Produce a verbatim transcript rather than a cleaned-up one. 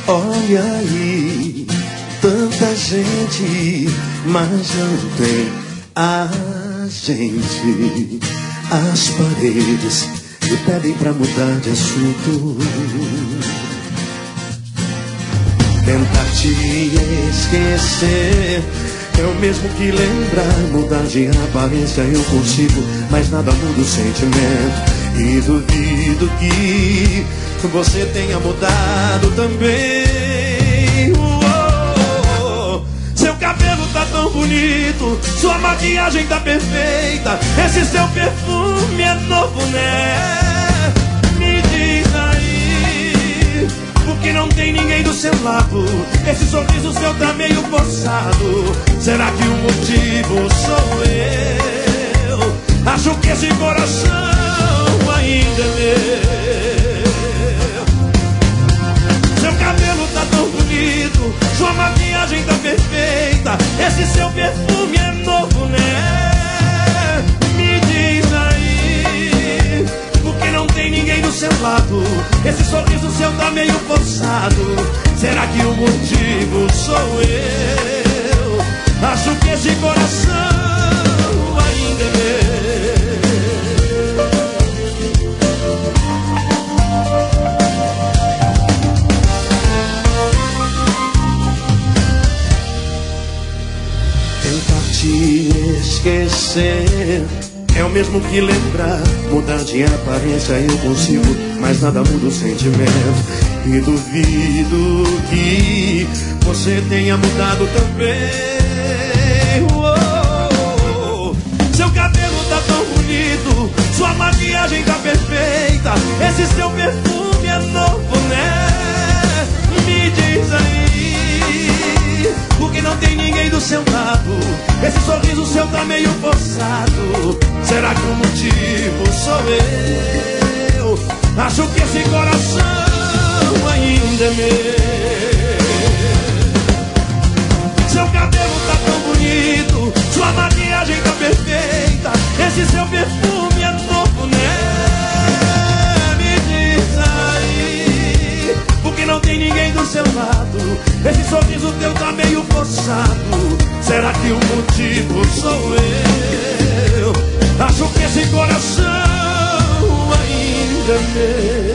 Olha aí, tanta gente, mas não tem a gente. As paredes me pedem pra mudar de assunto. Tentar te esquecer é o mesmo que lembrar. Mudar de aparência eu consigo, mas nada muda o sentimento. E duvido que você tenha mudado também. Uou, seu cabelo tá tão bonito, sua maquiagem tá perfeita, esse seu perfume é novo, né? Me diz aí, porque não tem ninguém do seu lado. Esse sorriso seu tá meio forçado. Será que o motivo sou eu? Acho que esse coração ainda é meu. Seu cabelo tá tão bonito, sua maquiagem tá perfeita, esse seu perfume é novo, né? Me diz aí, porque não tem ninguém do seu lado. Esse sorriso seu tá meio forçado. Será que o motivo sou eu? Acho que esse coração ainda é meu. Te esquecer é o mesmo que lembrar. Mudar de aparência eu consigo, mas nada muda o sentimento. E duvido que você tenha mudado também. Uou, seu cabelo tá tão bonito, sua maquiagem tá perfeita, esse seu perfume é novo, né? Me diz aí, porque não tem ninguém do seu lado. Esse sorriso seu tá meio forçado. Será que o motivo sou eu? Acho que esse coração ainda é meu. Seu cabelo tá tão bonito, sua maquiagem tá perfeita, esse seu perfume é novo, né? Me diz aí, porque não tem ninguém do seu lado. Esse sorriso teu tá meio forçado. Será que o motivo sou eu? Acho que esse coração ainda é meu.